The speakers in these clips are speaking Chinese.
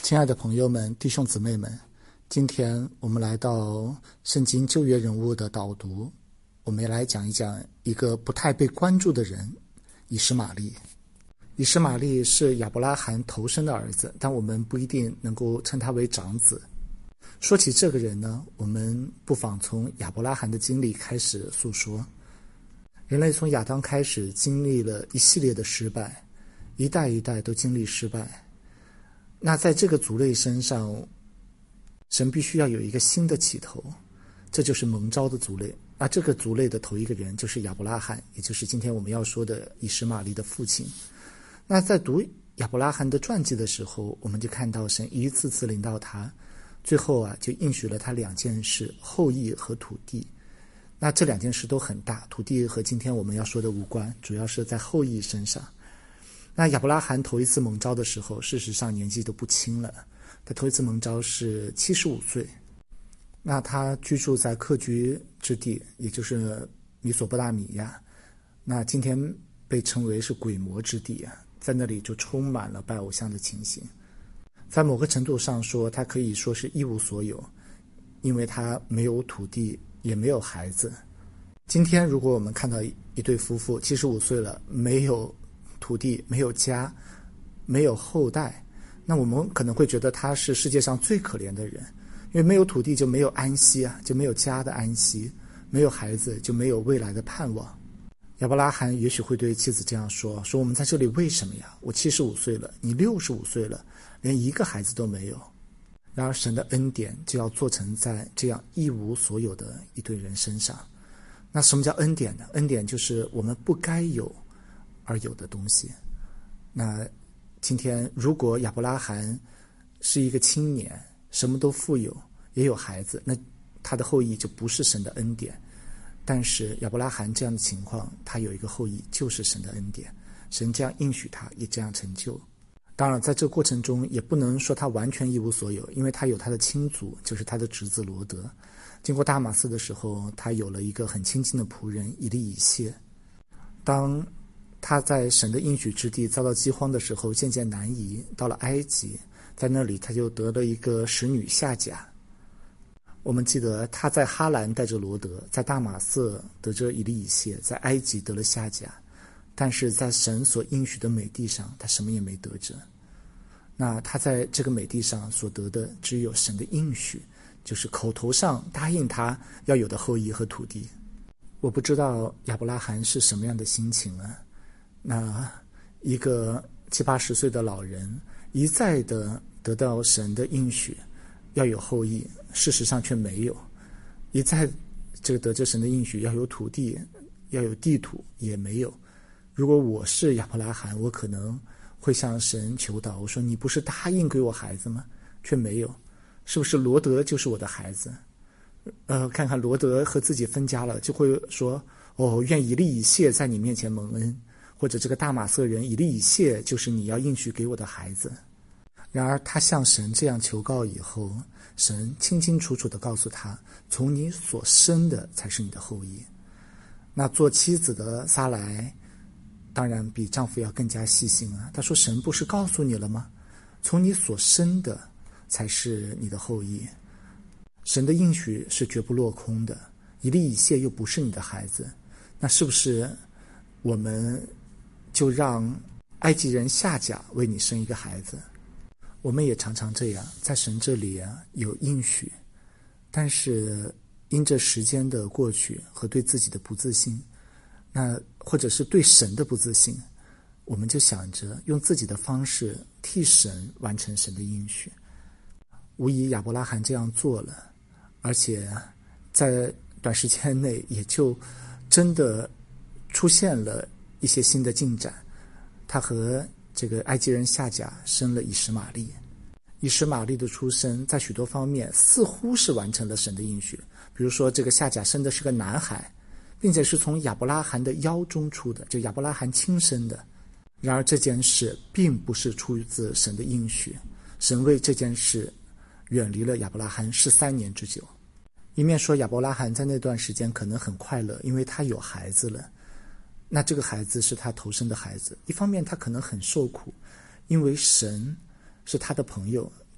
亲爱的朋友们、弟兄姊妹们，今天我们来到圣经旧约人物的导读，我们也来讲一讲一个不太被关注的人——以实玛利。以实玛利是亚伯拉罕头生的儿子，但我们不一定能够称他为长子。说起这个人呢，我们不妨从亚伯拉罕的经历开始诉说。人类从亚当开始经历了一系列的失败，一代一代都经历失败。那在这个族类身上，神必须要有一个新的起头，这就是蒙召的族类。而这个族类的头一个人就是亚伯拉罕，也就是今天我们要说的以实玛利的父亲。那在读亚伯拉罕的传记的时候，我们就看到神一次次领导他，最后就应许了他两件事：后裔和土地。那这两件事都很大，土地和今天我们要说的无关，主要是在后裔身上。那亚伯拉罕头一次蒙召的时候，事实上年纪都不轻了，他头一次蒙召是75岁。那他居住在客居之地，也就是米索不达米亚，那今天被称为是鬼魔之地在那里就充满了拜偶像的情形。在某个程度上说，他可以说是一无所有，因为他没有土地，也没有孩子。今天如果我们看到一对夫妇75岁了，没有土地，没有家，没有后代，那我们可能会觉得他是世界上最可怜的人，因为没有土地就没有安息就没有家的安息，没有孩子就没有未来的盼望。亚伯拉罕也许会对妻子这样说我们在这里为什么呀？我75岁了，你65岁了，连一个孩子都没有。然而神的恩典就要做成在这样一无所有的一对人身上。那什么叫恩典呢？恩典就是我们不该有而有的东西。那今天如果亚伯拉罕是一个青年，什么都富有，也有孩子，那他的后裔就不是神的恩典。但是亚伯拉罕这样的情况，他有一个后裔就是神的恩典，神这样应许他，也这样成就。当然在这个过程中也不能说他完全一无所有，因为他有他的亲族，就是他的侄子罗德。经过大马士的时候，他有了一个很亲近的仆人以利以谢。当他在神的应许之地遭到饥荒的时候，渐渐南移到了埃及，在那里他就得了一个使女夏甲。我们记得他在哈兰带着罗德，在大马色得着以利以谢，在埃及得了夏甲，但是在神所应许的美地上，他什么也没得着。那他在这个美地上所得的只有神的应许，就是口头上答应他要有的后裔和土地。我不知道亚伯拉罕是什么样的心情那一个70、80岁的老人一再的得到神的应许要有后裔，事实上却没有；一再这个得着神的应许要有土地，要有地土，也没有。如果我是亚伯拉罕，我可能会向神求祷，我说你不是答应给我孩子吗？却没有。是不是罗德就是我的孩子？看看罗德和自己分家了，就会说愿以利以谢在你面前蒙恩，或者这个大马色人以利以谢就是你要应许给我的孩子。然而他向神这样求告以后，神清清楚楚地告诉他，从你所生的才是你的后裔。那做妻子的撒莱当然比丈夫要更加细心他说神不是告诉你了吗？从你所生的才是你的后裔。神的应许是绝不落空的，以利以谢又不是你的孩子，那是不是我们就让埃及人夏甲为你生一个孩子？我们也常常这样，在神这里有应许，但是因着时间的过去和对自己的不自信，那或者是对神的不自信，我们就想着用自己的方式替神完成神的应许。无疑亚伯拉罕这样做了，而且在短时间内也就真的出现了一些新的进展。他和这个埃及人夏甲生了以实玛利。以实玛利的出生在许多方面似乎是完成了神的应许，比如说这个夏甲生的是个男孩，并且是从亚伯拉罕的腰中出的，就亚伯拉罕亲生的。然而这件事并不是出自神的应许，神为这件事远离了亚伯拉罕13年之久。一面说亚伯拉罕在那段时间可能很快乐，因为他有孩子了，那这个孩子是他头生的孩子；一方面他可能很受苦，因为神是他的朋友，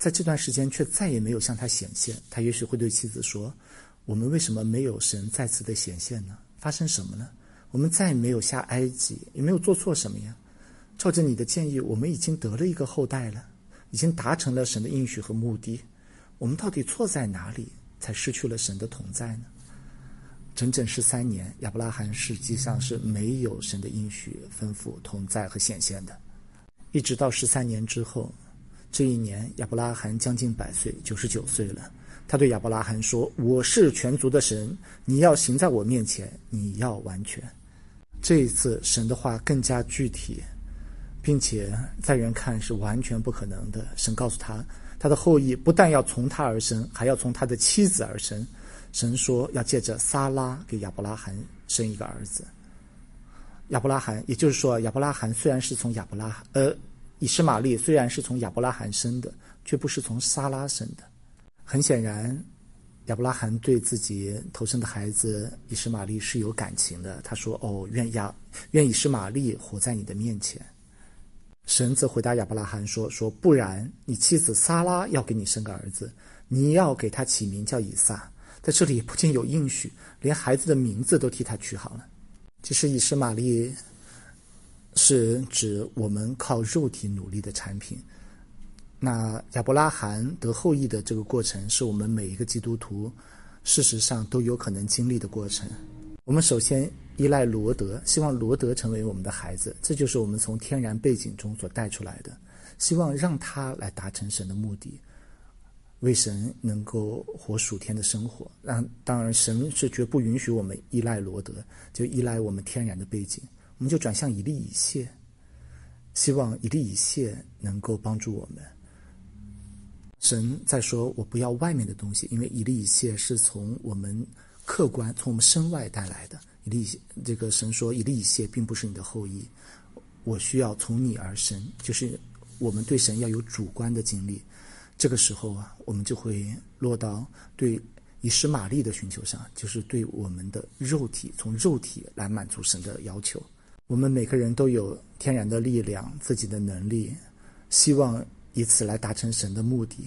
在这段时间却再也没有向他显现。他也许会对妻子说，我们为什么没有神再次的显现呢？发生什么呢？我们再也没有下埃及，也没有做错什么呀。照着你的建议，我们已经得了一个后代了，已经达成了神的应许和目的。我们到底错在哪里，才失去了神的同在呢？整整13年，亚伯拉罕实际上是没有神的应许、吩咐、同在和显现的。一直到13年之后，这一年亚伯拉罕将近100岁，99岁了。他对亚伯拉罕说，我是全族的神，你要行在我面前，你要完全。这一次神的话更加具体，并且在人看是完全不可能的。神告诉他，他的后裔不但要从他而生，还要从他的妻子而生。神说要借着撒拉给亚伯拉罕生一个儿子。亚伯拉罕，也就是说，亚伯拉罕虽然是从以实玛利虽然是从亚伯拉罕生的，却不是从撒拉生的。很显然，亚伯拉罕对自己头生的孩子以实玛利是有感情的。他说，愿以实玛利活在你的面前。神则回答亚伯拉罕说，不然你妻子撒拉要给你生个儿子，你要给他起名叫以撒。在这里不仅有应许，连孩子的名字都替他取好了。其实以实玛利是指我们靠肉体努力的产品，那亚伯拉罕得后裔的这个过程是我们每一个基督徒事实上都有可能经历的过程。我们首先依赖罗德，希望罗德成为我们的孩子，这就是我们从天然背景中所带出来的，希望让他来达成神的目的，为神能够活属天的生活。当然神是绝不允许我们依赖罗德，就依赖我们天然的背景，我们就转向以利以谢，希望以利以谢能够帮助我们。神在说，我不要外面的东西，因为以利以谢是从我们客观，从我们身外带来的。这个神说，以利以谢并不是你的后裔，我需要从你而生，就是我们对神要有主观的经历。这个时候我们就会落到对以实玛利的寻求上，就是对我们的肉体，从肉体来满足神的要求。我们每个人都有天然的力量，自己的能力，希望以此来达成神的目的。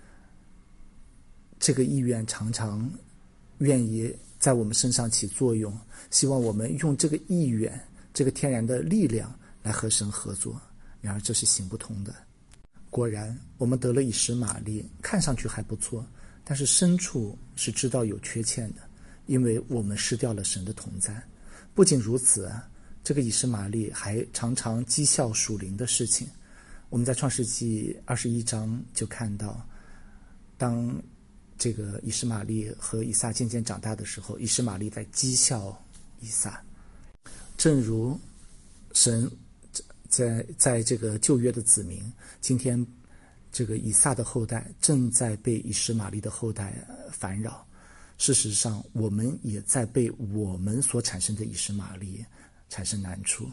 这个意愿常常愿意在我们身上起作用，希望我们用这个意愿，这个天然的力量来和神合作。然而这是行不通的。果然我们得了以实玛利，看上去还不错，但是深处是知道有缺欠的，因为我们失掉了神的同在。不仅如此，这个以实玛利还常常讥笑属灵的事情。我们在创世纪21章就看到，当这个以实玛利和以撒渐渐长大的时候，以实玛利在讥笑以撒。正如神在这个旧约的子民，今天这个以撒的后代正在被以实玛利的后代烦扰。事实上我们也在被我们所产生的以实玛利产生难处。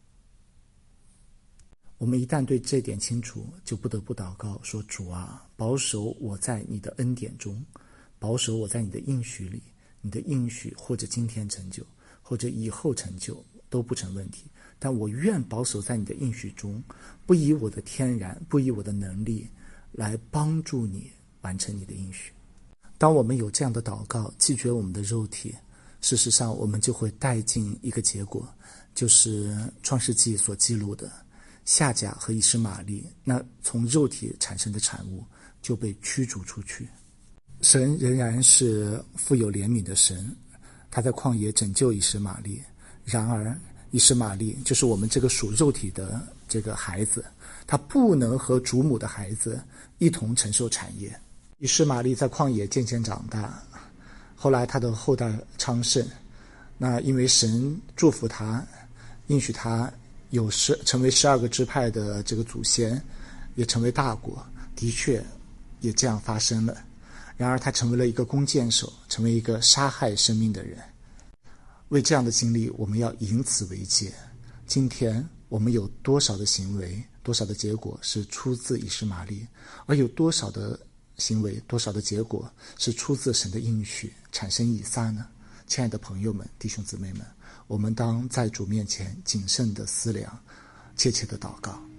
我们一旦对这点清楚，就不得不祷告说，主啊，保守我在你的恩典中，保守我在你的应许里。你的应许或者今天成就，或者以后成就都不成问题，但我愿保守在你的应许中，不以我的天然，不以我的能力来帮助你完成你的应许。当我们有这样的祷告，弃绝我们的肉体，事实上我们就会带进一个结果，就是创世纪所记录的夏甲和以实玛利，那从肉体产生的产物就被驱逐出去。神仍然是富有怜悯的神，他在旷野拯救以实玛利。然而以实玛利就是我们这个属肉体的这个孩子，他不能和主母的孩子一同承受产业。以实玛利在旷野渐渐长大，后来他的后代昌盛，那因为神祝福他，应许他成为12个支派的这个祖先，也成为大国，的确也这样发生了。然而他成为了一个弓箭手，成为一个杀害生命的人。为这样的经历，我们要以此为戒。今天我们有多少的行为，多少的结果是出自以实玛利，而有多少的行为，多少的结果是出自神的应许，产生以撒呢？亲爱的朋友们，弟兄姊妹们，我们当在主面前谨慎的思量，切切的祷告。